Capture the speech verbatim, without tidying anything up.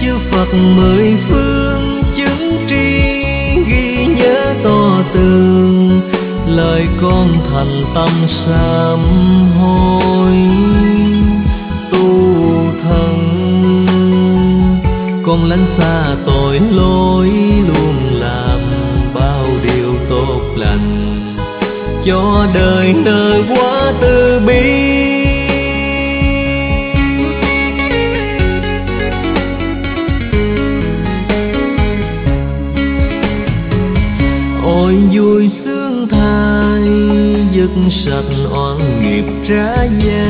chư Phật mười phương chứng tri, ghi nhớ to tường lời con thành tâm sám hối. Tu thân con lánh xa tội lỗi, luôn làm bao điều tốt lành, cho đời nơi quá từ bi. Ôi vui sướng thay dứt sạch oan nghiệp trả giá,